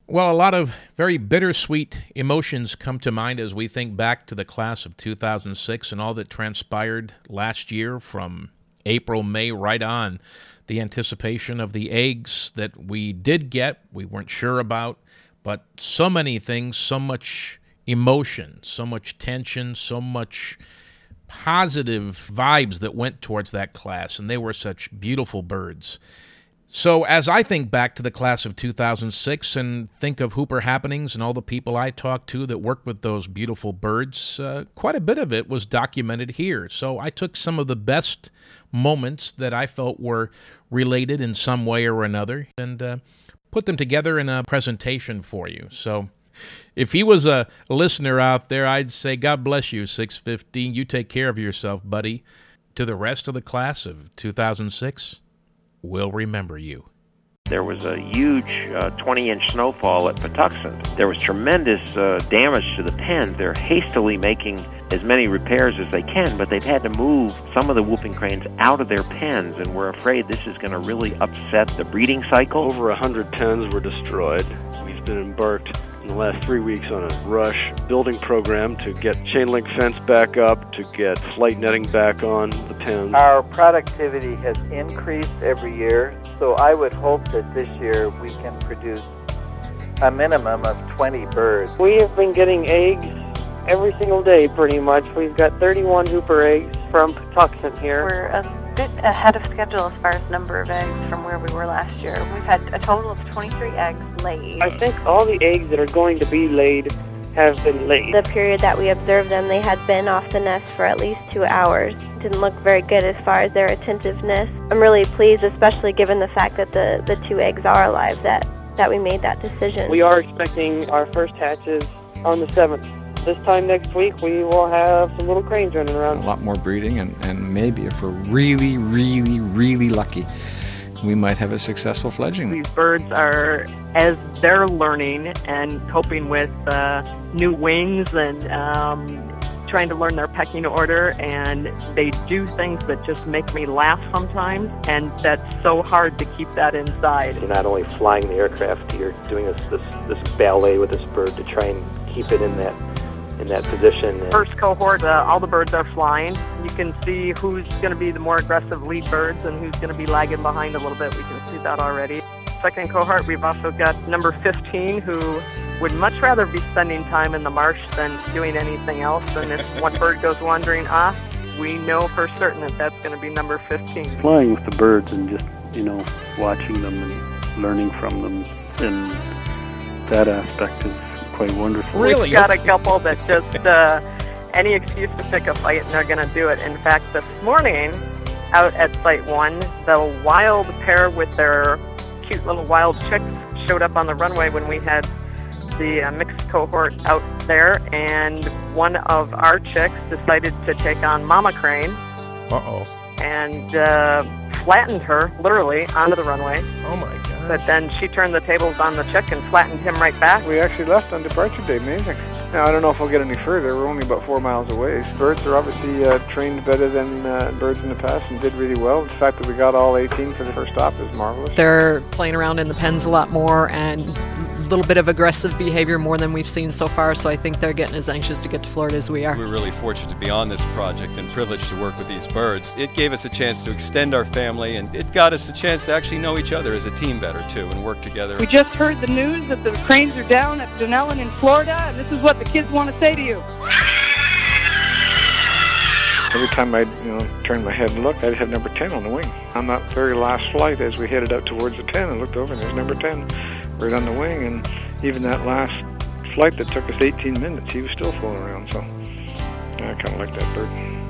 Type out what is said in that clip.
Well, a lot of very bittersweet emotions come to mind as we think back to the class of 2006 and all that transpired last year from April, May, right on. The anticipation of the eggs that we did get, we weren't sure about, but so many things, so much emotion, so much tension, so much positive vibes that went towards that class, and they were such beautiful birds. So as I think back to the class of 2006 and think of Hooper happenings and all the people I talked to that worked with those beautiful birds, quite a bit of it was documented here. So I took some of the best moments that I felt were related in some way or another and put them together in a presentation for you. So if he was a listener out there, I'd say, God bless you, 615. You take care of yourself, buddy. To the rest of the class of 2006, we'll remember you. There was a huge 20-inch snowfall at Patuxent. There was tremendous damage to the pens. They're hastily making as many repairs as they can, but they've had to move some of the whooping cranes out of their pens, and we're afraid this is going to really upset the breeding cycle. Over 100 pens were destroyed. We've been embarked in the last 3 weeks on a rush building program to get chain link fence back up, to get flight netting back on the pens. Our productivity has increased every year, so I would hope that this year we can produce a minimum of 20 birds. We have been getting eggs every single day pretty much. We've got 31 Hooper eggs from Patuxent here. We're a bit ahead of schedule as far as number of eggs from where we were last year. We've had a total of 23 eggs laid. I think all the eggs that are going to be laid have been laid. The period that we observed them, they had been off the nest for at least 2 hours. Didn't look very good as far as their attentiveness. I'm really pleased, especially given the fact that the 2 eggs are alive, that we made that decision. We are expecting our first hatches on the 7th. This time next week, we will have some little cranes running around. A lot more breeding, and maybe if we're really, really, really lucky, we might have a successful fledgling. These birds are, as they're learning and coping with new wings and trying to learn their pecking order, and they do things that just make me laugh sometimes, and that's so hard to keep that inside. You're not only flying the aircraft, you're doing this ballet with this bird to try and keep it in that position. First cohort, all the birds are flying. You can see who's going to be the more aggressive lead birds and who's going to be lagging behind a little bit. We can see that already. Second cohort, we've also got number 15 who would much rather be spending time in the marsh than doing anything else. And if one bird goes wandering off, we know for certain that that's going to be number 15. Flying with the birds and just, watching them and learning from them, and that aspect is quite wonderful. Really? We've got a couple that just any excuse to pick a fight, and they're going to do it. In fact, this morning, out at Site 1, the wild pair with their cute little wild chicks showed up on the runway when we had the mixed cohort out there, and one of our chicks decided to take on Mama Crane. Uh-oh. And flattened her, literally, onto the runway. Oh, my God. But then she turned the tables on the chick and flattened him right back. We actually left on departure day. Amazing. Now, I don't know if we'll get any further. We're only about 4 miles away. Birds are obviously trained better than birds in the past and did really well. The fact that we got all 18 for the first stop is marvelous. They're playing around in the pens a lot more and a little bit of aggressive behavior more than we've seen so far, so I think they're getting as anxious to get to Florida as we are. We're really fortunate to be on this project and privileged to work with these birds. It gave us a chance to extend our family, and it got us a chance to actually know each other as a team better, too, and work together. We just heard the news that the cranes are down at Dunellen in Florida, and this is what the kids want to say to you. Every time I turned my head and looked, I'd have number 10 on the wing. On that very last flight, as we headed out towards the 10, I looked over and there's number 10 right on the wing. And even that last flight that took us 18 minutes, he was still flying around. So I kind of like that bird.